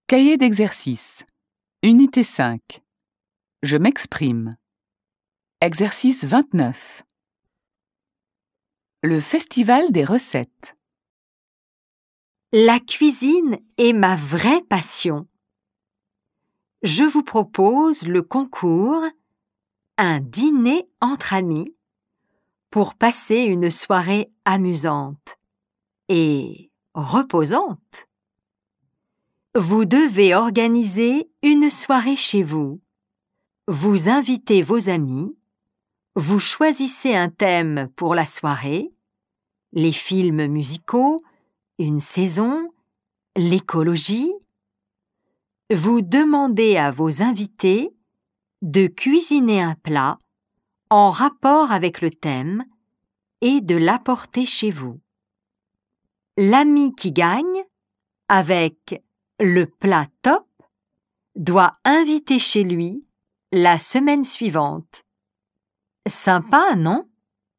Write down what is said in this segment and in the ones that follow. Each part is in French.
Cahier d'exercice. Unité 5. Je m'exprime. Exercice 29. Le festival des recettes. La cuisine est ma vraie passion. Je vous propose le concours Un dîner entre amis pour passer une soirée amusante et reposante. Vous devez organiser une soirée chez vous. Vous invitez vos amis. Vous choisissez un thème pour la soirée, les films musicaux, une saison, l'écologie. Vous demandez à vos invités de cuisiner un plat en rapport avec le thème et de l'apporter chez vous. L'ami qui gagne, avec le plat top, doit inviter chez lui la semaine suivante. Sympa, non?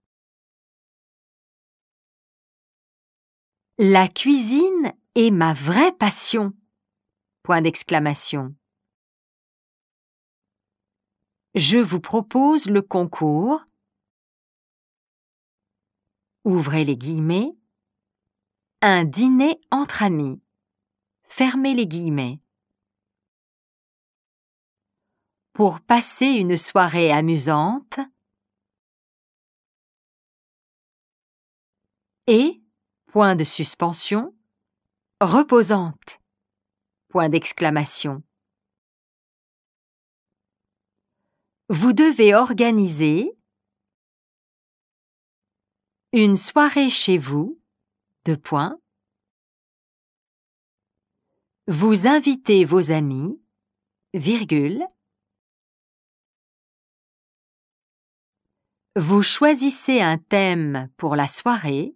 La cuisine est ma vraie passion. Point d'exclamation. Je vous propose le concours. Ouvrez les guillemets. Un dîner entre amis. Fermez les guillemets. Pour passer une soirée amusante et, point de suspension, reposante. Point d'exclamation. Vous devez organiser une soirée chez vous, vous invitez vos amis, vous choisissez un thème pour la soirée,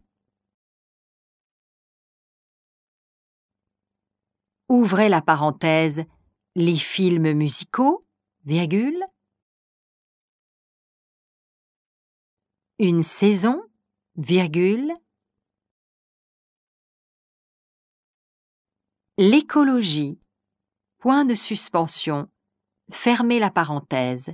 ouvrez la parenthèse, les films musicaux, une saison, l'écologie, point de suspension, fermez la parenthèse,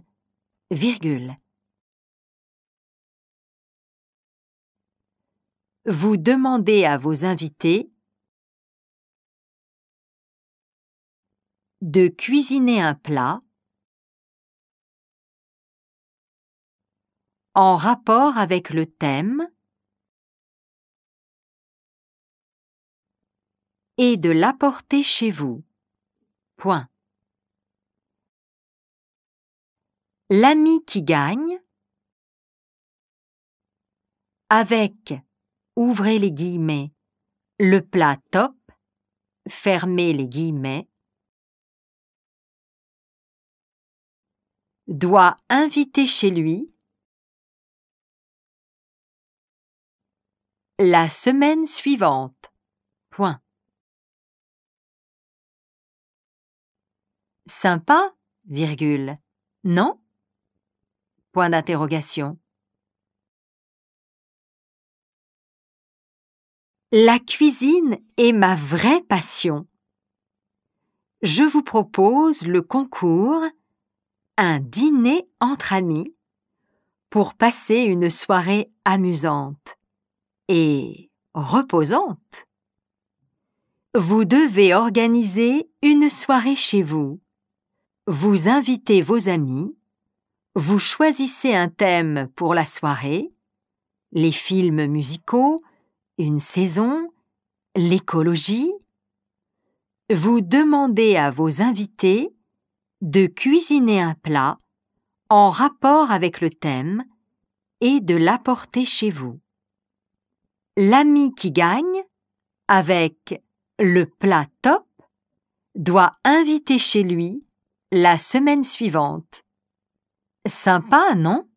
Vous demandez à vos invités de cuisiner un plat en rapport avec le thème et de l'apporter chez vous. L'ami qui gagne, avec, ouvrez les guillemets, le plat top, fermez les guillemets, doit inviter chez lui la semaine suivante. Sympa, non? Point d'interrogation. La cuisine est ma vraie passion. Je vous propose le concours Un dîner entre amis pour passer une soirée amusante et reposante. Vous devez organiser une soirée chez vous. Vous invitez vos amis. Vous choisissez un thème pour la soirée, les films musicaux, une saison, l'écologie. Vous demandez à vos invités de cuisiner un plat en rapport avec le thème et de l'apporter chez vous. L'ami qui gagne, avec le plat top, doit inviter chez lui la semaine suivante. Sympa, non?